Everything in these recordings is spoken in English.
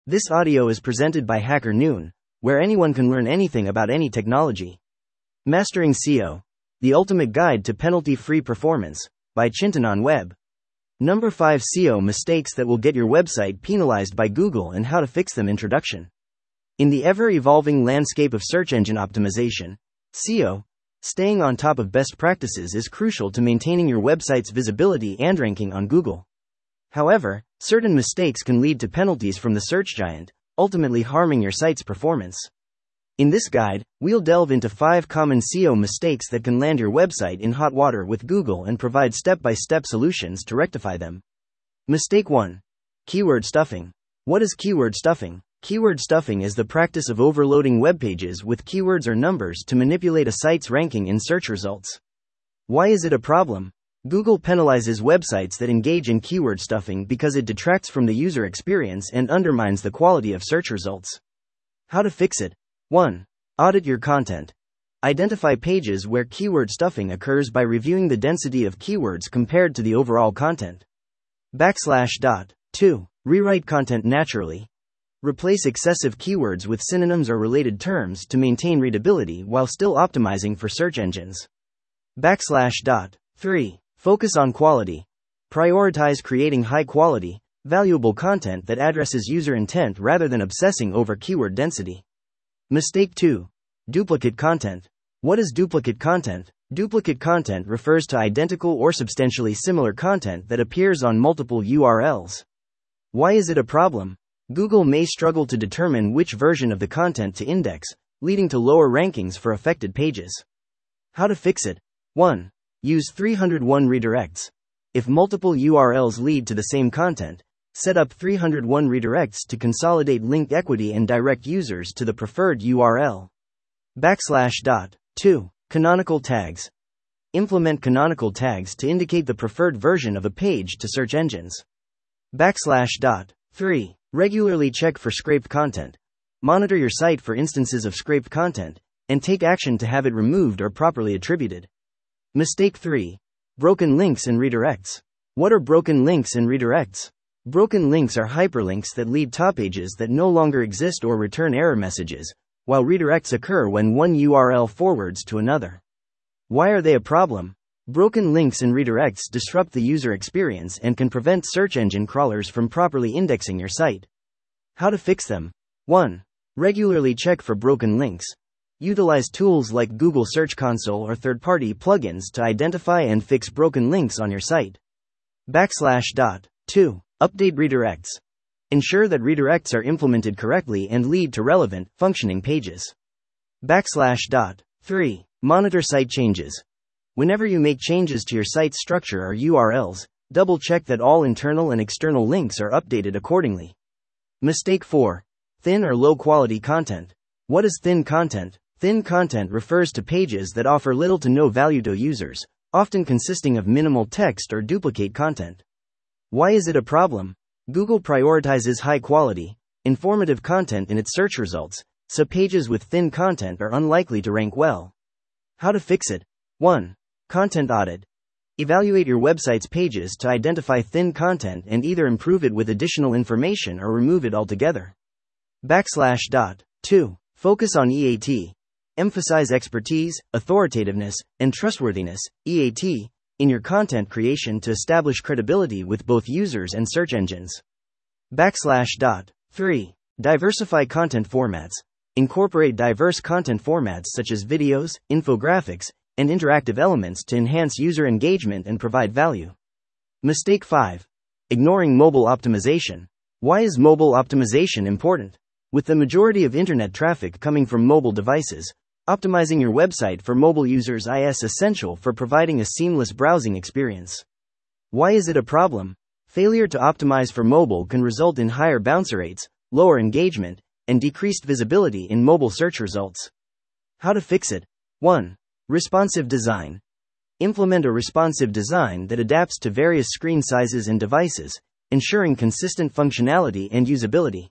This audio is presented by Hacker Noon, where anyone can learn anything about any technology. Mastering SEO, the ultimate guide to penalty-free performance, by Chintanon Web. Number 5 SEO mistakes that will get your website penalized by Google and how to fix them. Introduction. In the ever-evolving landscape of search engine optimization, SEO, staying on top of best practices is crucial to maintaining your website's visibility and ranking on Google. However, certain mistakes can lead to penalties from the search giant, ultimately harming your site's performance. In this guide, we'll delve into 5 common SEO mistakes that can land your website in hot water with Google and provide step-by-step solutions to rectify them. Mistake 1. Keyword stuffing. What is keyword stuffing? Keyword stuffing is the practice of overloading web pages with keywords or numbers to manipulate a site's ranking in search results. Why is it a problem? Google penalizes websites that engage in keyword stuffing because it detracts from the user experience and undermines the quality of search results. How to fix it? 1. Audit your content. Identify pages where keyword stuffing occurs by reviewing the density of keywords compared to the overall content. 2. Rewrite content naturally. Replace excessive keywords with synonyms or related terms to maintain readability while still optimizing for search engines. 3. Focus on quality. Prioritize creating high-quality, valuable content that addresses user intent rather than obsessing over keyword density. Mistake 2. Duplicate content. What is duplicate content? Duplicate content refers to identical or substantially similar content that appears on multiple URLs. Why is it a problem? Google may struggle to determine which version of the content to index, leading to lower rankings for affected pages. How to fix it? 1. Use 301 redirects. If multiple URLs lead to the same content, set up 301 redirects to consolidate link equity and direct users to the preferred URL. 2. Canonical tags. Implement canonical tags to indicate the preferred version of a page to search engines. 3. Regularly check for scraped content. Monitor your site for instances of scraped content, and take action to have it removed or properly attributed. Mistake 3. Broken links and redirects. What are broken links and redirects? Broken links are hyperlinks that lead to pages that no longer exist or return error messages, while redirects occur when one URL forwards to another. Why are they a problem? Broken links and redirects disrupt the user experience and can prevent search engine crawlers from properly indexing your site. How to fix them? 1. Regularly check for broken links. Utilize tools like Google Search Console or third-party plugins to identify and fix broken links on your site. 2. Update redirects. Ensure that redirects are implemented correctly and lead to relevant, functioning pages. 3. Monitor site changes. Whenever you make changes to your site's structure or URLs, double-check that all internal and external links are updated accordingly. Mistake 4. Thin or low-quality content. What is thin content? Thin content refers to pages that offer little to no value to users, often consisting of minimal text or duplicate content. Why is it a problem? Google prioritizes high-quality, informative content in its search results, so pages with thin content are unlikely to rank well. How to fix it? 1. Content audit. Evaluate your website's pages to identify thin content and either improve it with additional information or remove it altogether. 2. Focus on EAT. Emphasize expertise, authoritiveness, and trustworthiness, EAT, in your content creation to establish credibility with both users and search engines. 3. Diversify content formats. Incorporate diverse content formats such as videos, infographics, and interactive elements to enhance user engagement and provide value. Mistake 5. Ignoring mobile optimization. Why is mobile optimization important? With the majority of internet traffic coming from mobile devices, optimizing your website for mobile users is essential for providing a seamless browsing experience. Why is it a problem? Failure to optimize for mobile can result in higher bounce rates, lower engagement, and decreased visibility in mobile search results. How to fix it? 1. Responsive design. Implement a responsive design that adapts to various screen sizes and devices, ensuring consistent functionality and usability.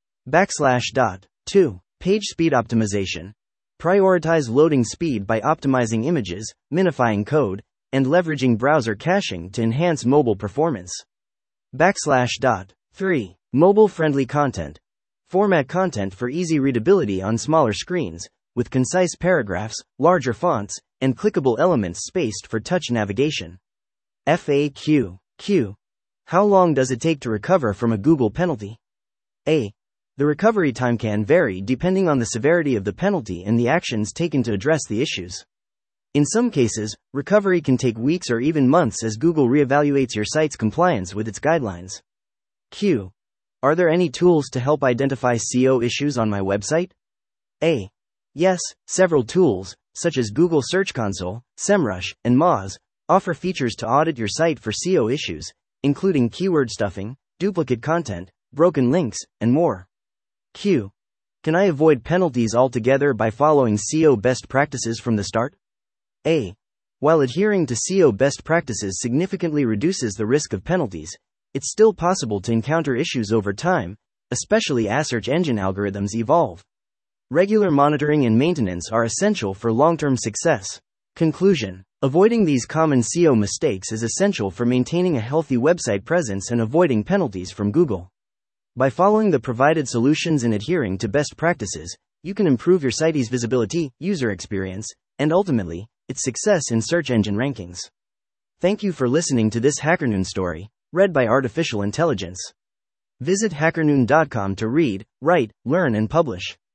2. Page speed optimization. Prioritize loading speed by optimizing images, minifying code, and leveraging browser caching to enhance mobile performance. 3. Mobile-friendly content. Format content for easy readability on smaller screens, with concise paragraphs, larger fonts, and clickable elements spaced for touch navigation. FAQ. Q. How long does it take to recover from a Google penalty? A. The recovery time can vary depending on the severity of the penalty and the actions taken to address the issues. In some cases, recovery can take weeks or even months as Google reevaluates your site's compliance with its guidelines. Q. Are there any tools to help identify SEO issues on my website? A. Yes, several tools, such as Google Search Console, SEMrush, and Moz, offer features to audit your site for SEO issues, including keyword stuffing, duplicate content, broken links, and more. Q. Can I avoid penalties altogether by following SEO best practices from the start? A. While adhering to SEO best practices significantly reduces the risk of penalties, it's still possible to encounter issues over time, especially as search engine algorithms evolve. Regular monitoring and maintenance are essential for long-term success. Conclusion. Avoiding these common SEO mistakes is essential for maintaining a healthy website presence and avoiding penalties from Google. By following the provided solutions and adhering to best practices, you can improve your site's visibility, user experience, and ultimately, its success in search engine rankings. Thank you for listening to this HackerNoon story, read by Artificial Intelligence. Visit hackernoon.com to read, write, learn, and publish.